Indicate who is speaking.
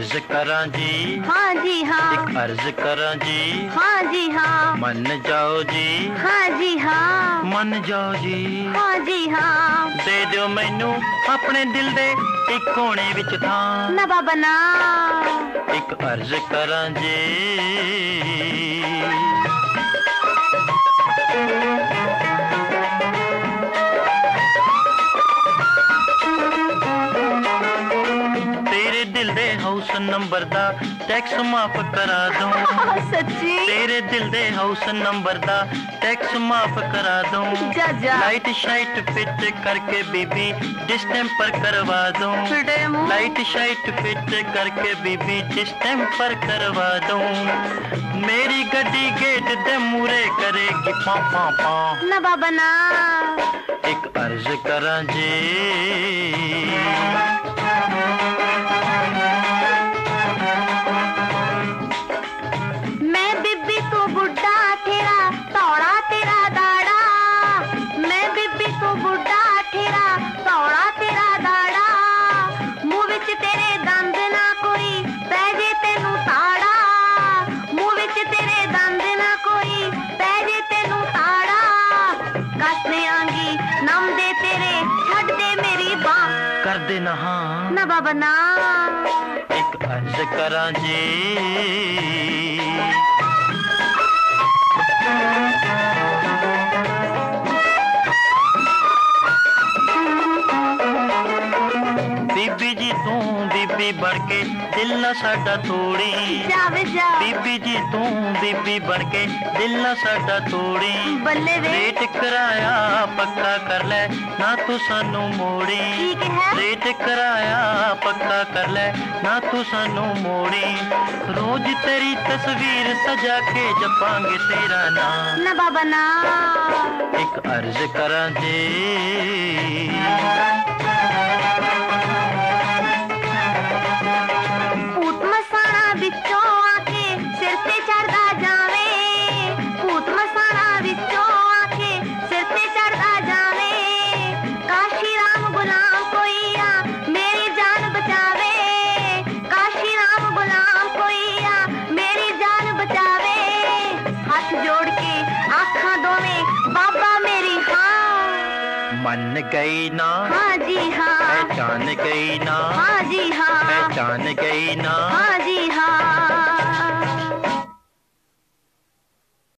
Speaker 1: अर्ज करा जी,
Speaker 2: हाँ जी हाँ,
Speaker 1: एक अर्ज करा जी,
Speaker 2: हाँ जी हाँ,
Speaker 1: मन जाओ जी,
Speaker 2: हाँ जी हाँ,
Speaker 1: मन जाओ जी,
Speaker 2: हाँ जी हाँ।
Speaker 1: दे दियो मैनू अपने दिल दे एक कोने विच थां,
Speaker 2: ना बाबा ना,
Speaker 1: एक अर्ज करा जी। तेरे दिल दे हाउस नंबर दा टैक्स माफ करा दूं,
Speaker 2: सच्ची
Speaker 1: तेरे दिल दे हाउस नंबर दा टैक्स माफ करा दूं,
Speaker 2: जा जा
Speaker 1: लाइट शाइट फिट करके बीबी डिस्टेंपर करवा दूं,
Speaker 2: फिटे मुंह,
Speaker 1: लाइट शाइट फिट करके बीबी डिस्टेंपर करवा दूं, मेरी गड्डी गेट दे मूरे करेगी पा पा पा,
Speaker 2: ना बाबा ना,
Speaker 1: एक अर्ज करा जी।
Speaker 2: मैं बीबी तू बुढ़ा ठेरा तौड़ा तेरा दाड़ा, मैं बीबी तू बुढ़ा ठेरा तौड़ा तेरा दाड़ा, मुंह विच तेरे दंद ना कोई पै जे तेनू ताड़ा, मुंह विच तेरे दंद ना कोई पै जे तेनू ताड़ा, कस देआंगी नम दे तेरे छड्ड दे मेरी बांह,
Speaker 1: कर दे ना हाँ,
Speaker 2: ना बाबा ना,
Speaker 1: एक अर्ज करा जी। बीबी जी तू बीबी बन के दिल ना साडा तोड़ी,
Speaker 2: जावे जा
Speaker 1: बीबी जी तू बीबी बन के दिल ना साडा तोड़ी,
Speaker 2: बल्ले वे
Speaker 1: रेट कराया पक्का कर ले ना तू सानू मोड़ी,
Speaker 2: ठीक है
Speaker 1: रेट कराया पक्का कर ले ना तू सानू मोड़ी, रोज तेरी तस्वीर सजा के जपांगे तेरा नाम,
Speaker 2: ना बाबा ना,
Speaker 1: एक अर्ज करा जी।
Speaker 2: ਭੂਤ ਮਸਾਣਾ ਵਿੱਚੋਂ ਆ ਕੇ ਸਿਰ ਤੇ ਚੜਦਾ ਜਾਵੇ, ਭੂਤ ਮਸਾਣਾ ਵਿੱਚੋਂ ਆ ਕੇ ਸਿਰ ਤੇ ਚੜਦਾ ਜਾਵੇ, ਕਾਸ਼ੀ ਰਾਮ ਗੁਲਾਮ ਕੋਈ ਆ ਮੇਰੀ ਜਾਨ ਬਚਾਵੇ, ਕਾਸ਼ੀ ਰਾਮ ਗੁਲਾਮ ਕੋਈ ਆ ਮੇਰੀ ਜਾਨ ਬਚਾਵੇ, ਹੱਥ ਜੋੜ ਕੇ ਆਖਾਂ ਦੋਵੇਂ ਬਾਬਾ ਮੇਰੀ ਹਾਂ,
Speaker 1: मन गई ना
Speaker 2: हाँ जी हाँ,
Speaker 1: पहचान गई ना,
Speaker 2: हाँ जी हाँ,
Speaker 1: पहचान गई ना,
Speaker 2: हाँ